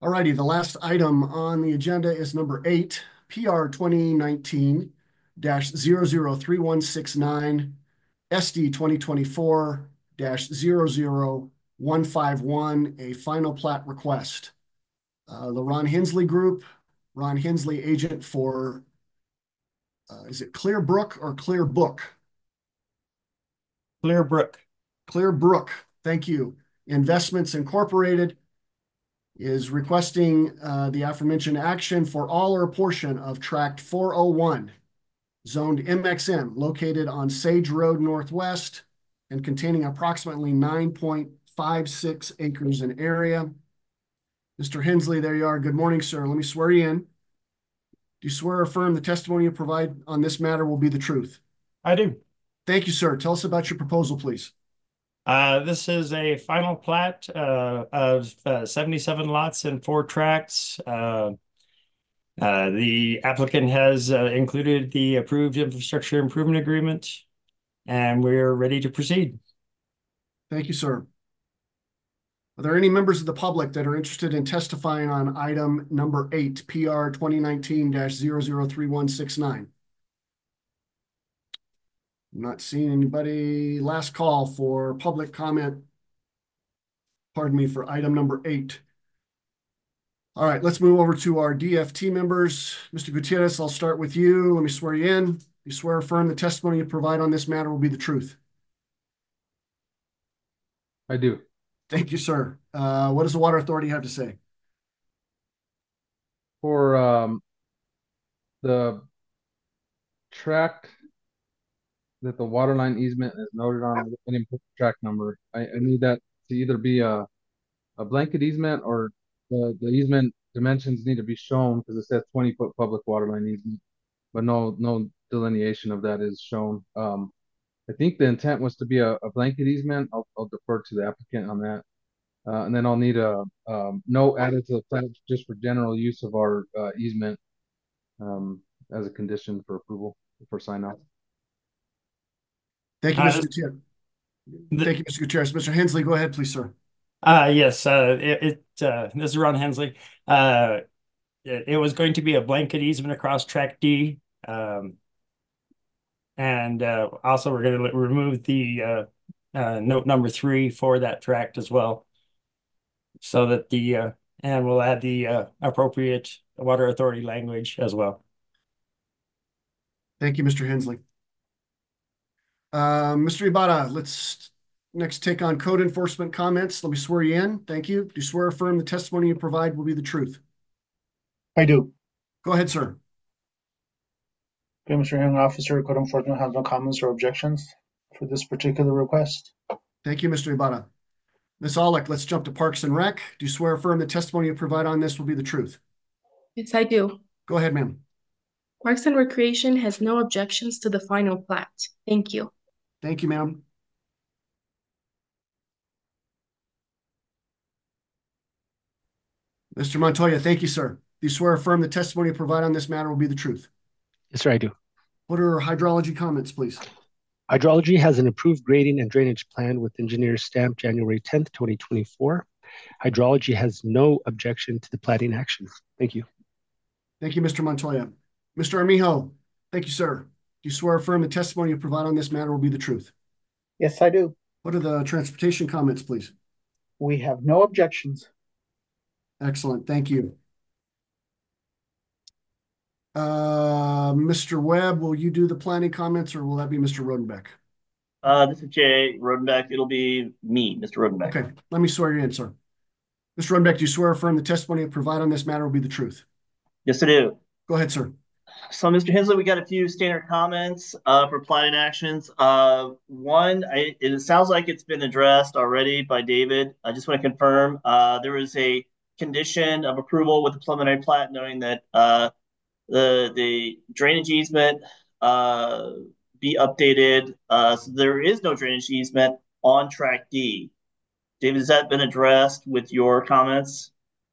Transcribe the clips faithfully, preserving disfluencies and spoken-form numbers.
Alrighty, the last item on the agenda is number eight, P R twenty nineteen zero zero three one six nine, S D twenty twenty-four zero zero one five one, a final plat request. Uh, the Ron Hensley Group, Ron Hensley agent for, uh, is it Clear Brook or Clear Book? Clear Brook. Clear Brook, thank you. Investments Incorporated is requesting uh, the aforementioned action for all or a portion of Tract four oh one, zoned M X M, located on Sage Road Northwest and containing approximately nine point five six acres in area. Mister Hensley, there you are. Good morning, sir. Let me swear you in. Do you swear or affirm the testimony you provide on this matter will be the truth? I do. Thank you, sir. Tell us about your proposal, please. Uh, this is a final plat uh, of uh, seventy-seven lots and four tracts. Uh, uh, the applicant has uh, included the approved infrastructure improvement agreement, and we're ready to proceed. Thank you, sir. Are there any members of the public that are interested in testifying on item number eight, P R twenty nineteen zero zero three one six nine? I'm not seeing anybody. Last call for public comment. Pardon me, for item number eight. All right, let's move over to our D F T members. Mister Gutierrez, I'll start with you. Let me swear you in. You swear or affirm the testimony you provide on this matter will be the truth? I do. Thank you, sir. Uh, what does the Water Authority have to say? For um, the tract that the water line easement is noted on, I didn't put the tract number. I, I need that to either be a, a blanket easement or the, the easement dimensions need to be shown because it says twenty foot public water line easement, but no no delineation of that is shown. Um, I think the intent was to be a, a blanket easement. I'll, I'll defer to the applicant on that. Uh, and then I'll need a um, note added to the plan just for general use of our uh, easement um, as a condition for approval for sign off. Thank you, Uh, Mister this, Gutierrez. the, Thank you, Mister Gutierrez. Mister Hensley, go ahead, please, sir. uh, yes, uh, it, it uh, this is Ron Hensley. Uh, it, it was going to be a blanket easement across Tract D. Um, and uh, also, we're going to remove the uh, uh, note number three for that tract as well, so that the uh, and we'll add the uh, appropriate water authority language as well. Thank you, Mister Hensley. Uh, Mister Ibarra, let's next take on code enforcement comments. Let me swear you in. Thank you. Do you swear or affirm the testimony you provide will be the truth? I do. Go ahead, sir. Okay, Mister Hearing Officer, Code Enforcement has no comments or objections for this particular request. Thank you, Mister Ibarra. Miz Aulick, let's jump to Parks and Rec. Do you swear or affirm the testimony you provide on this will be the truth? Yes, I do. Go ahead, ma'am. Parks and Recreation has no objections to the final plat. Thank you. Thank you, ma'am. Mister Montoya, thank you, sir. Do you swear or affirm the testimony you provide on this matter will be the truth? Yes, sir, I do. What are hydrology comments, please? Hydrology has an approved grading and drainage plan with engineer stamp January tenth, twenty twenty-four. Hydrology has no objection to the plating action. Thank you. Thank you, Mister Montoya. Mister Armijo, thank you, sir. Do you swear or affirm the testimony you provide on this matter will be the truth? Yes, I do. What are the transportation comments, please? We have no objections. Excellent, thank you. Uh, Mister Webb, will you do the planning comments or will that be Mister Rodenbeck? Uh, this is Jay Rodenbeck. It'll be me, Mister Rodenbeck. Okay, let me swear you in, sir. Mister Rodenbeck, do you swear or affirm the testimony you provide on this matter will be the truth? Yes, I do. Go ahead, sir. So, Mister Hensley, we got a few standard comments uh, for planning actions. Uh, one, I, it sounds like it's been addressed already by David. I just want to confirm uh, there is a condition of approval with the preliminary plat, knowing that uh, the the drainage easement uh, be updated. Uh, so there is no drainage easement on Track D. David, has that been addressed with your comments?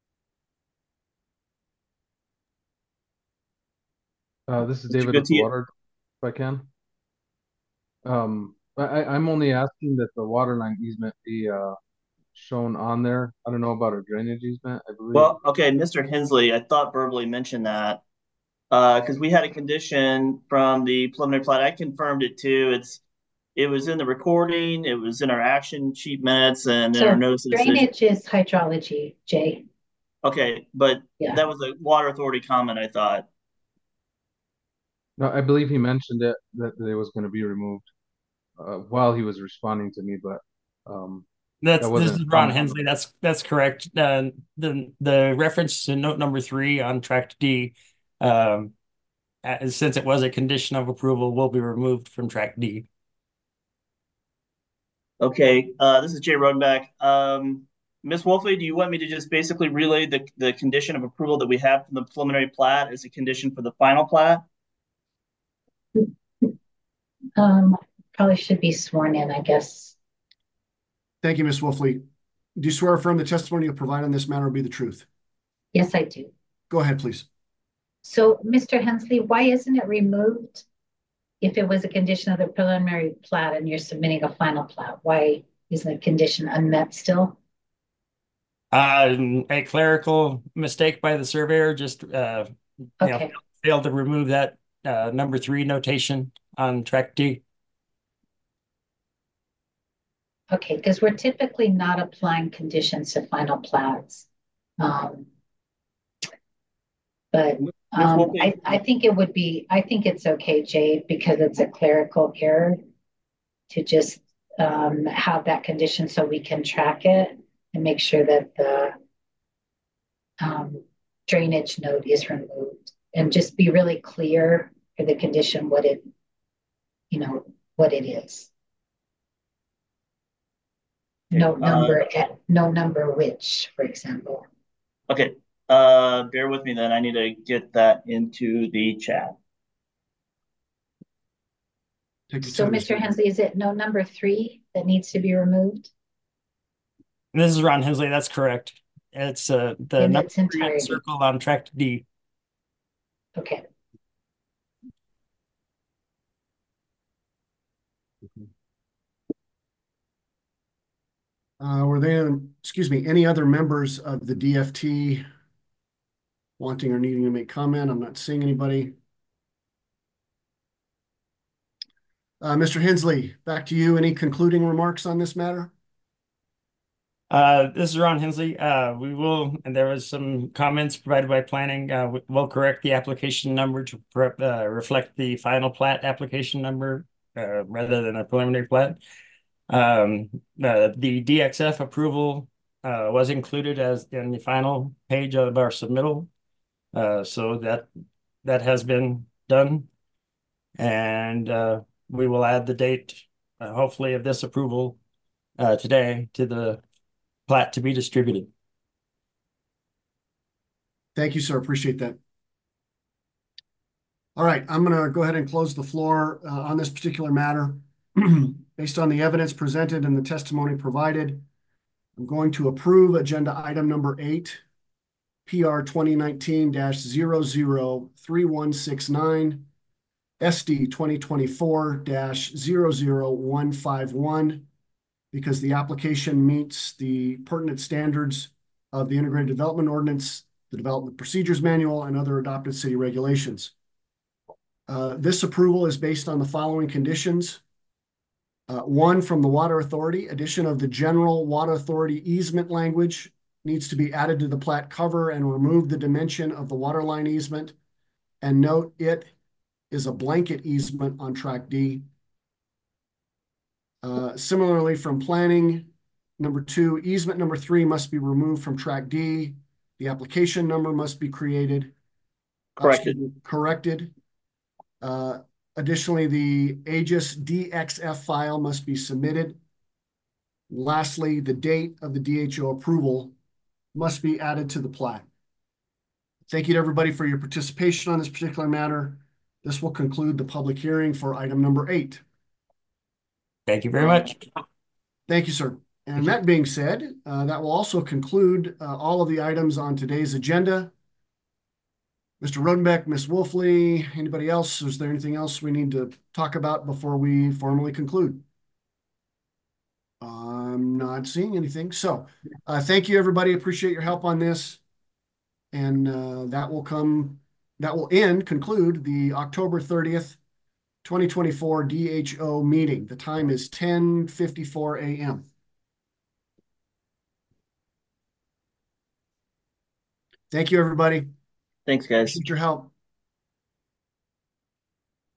Uh, this is Mister David with the Gutierrez. water, if I can. Um, I, I'm only asking that the water line easement be uh, shown on there. I don't know about a drainage easement, I believe. Well, okay, Mister Hensley, I thought verbally mentioned that. Uh, because we had a condition from the preliminary plat. I confirmed it too. It's it was in the recording, it was in our action sheet minutes and in our So notice of decision. drainage is hydrology, Jay. Okay, but Yeah. that was a water authority comment, I thought. No, I believe he mentioned it that, that it was going to be removed uh, while he was responding to me, but um, That's that this wasn't is Ron comment on Hensley. That's that's correct. Uh, the the reference to note number three on tract D, um, uh, since it was a condition of approval, will be removed from tract D. Okay, uh, this is Jay Rodenbach. Um, Miz Wolfley, do you want me to just basically relay the, the condition of approval that we have from the preliminary plat as a condition for the final plat? Um, probably should be sworn in, I guess. Thank you, Miz Wolfley. Do you swear or affirm the testimony you provide on this matter will be the truth? Yes, I do. Go ahead, please. So, Mister Hensley, why isn't it removed if it was a condition of the preliminary plat and you're submitting a final plat? Why isn't the condition unmet still? Uh, a clerical mistake by the surveyor just uh, you know, Okay. failed to remove that uh, number three notation on tract D. Okay, because we're typically not applying conditions to final plats. Um, but Miz um, Wolfley, I, I think it would be, I think it's okay, Jay, because it's a clerical error to just um, have that condition so we can track it and make sure that the um, drainage note is removed and just be really clear for the condition what it, you know, what it is. No uh, number, at, no number which, for example. Okay, uh, bear with me then. I need to get that into the chat. Take your So, time, Mister Mister Hensley, is it no number three that needs to be removed? This is Ron Hensley. That's correct. It's uh, the In number its three entirety. circled on tract D. Okay. Uh, were there, excuse me, any other members of the D F T wanting or needing to make comment? I'm not seeing anybody. Uh, Mister Hensley, back to you. Any concluding remarks on this matter? Uh, this is Ron Hensley. Uh, we will, and there was some comments provided by planning. Uh, we- we'll correct the application number to pre- uh, reflect the final plat application number uh, rather than a preliminary plat. Um, uh, the D X F approval uh, was included as in the final page of our submittal. Uh, so that that has been done, and uh, we will add the date, uh, hopefully, of this approval uh, today to the plat to be distributed. Thank you, sir. Appreciate that. All right, I'm going to go ahead and close the floor uh, on this particular matter. Based on the evidence presented and the testimony provided, I'm going to approve agenda item number eight, P R twenty nineteen dash zero zero three one six nine, S D twenty twenty-four dash zero zero one five one, because the application meets the pertinent standards of the Integrated Development Ordinance, the Development Procedures Manual, and other adopted city regulations. Uh, this approval is based on the following conditions. Uh, one, from the Water Authority, addition of the general Water Authority easement language needs to be added to the plat cover and remove the dimension of the water line easement. And note it is a blanket easement on tract D. Uh, similarly, from planning, number two, easement number three must be removed from tract D. The application number must be created. Corrected. Uh, corrected. Uh, additionally, the Aegis D X F file must be submitted. Lastly, the date of the D H O approval must be added to the plat. Thank you to everybody for your participation on this particular matter. This will conclude the public hearing for item number eight. Thank you very much. Thank you, sir. And that being said, uh, that will also conclude uh, all of the items on today's agenda. Mister Rodenbach, Miz Wolfley, anybody else? Is there anything else we need to talk about before we formally conclude? I'm not not seeing anything. So uh, thank you, everybody. Appreciate your help on this. And uh, that will come, that will end, conclude the October thirtieth, twenty twenty-four D H O meeting. The time is ten fifty-four a m Thank you, everybody. Thanks, guys. Appreciate your help.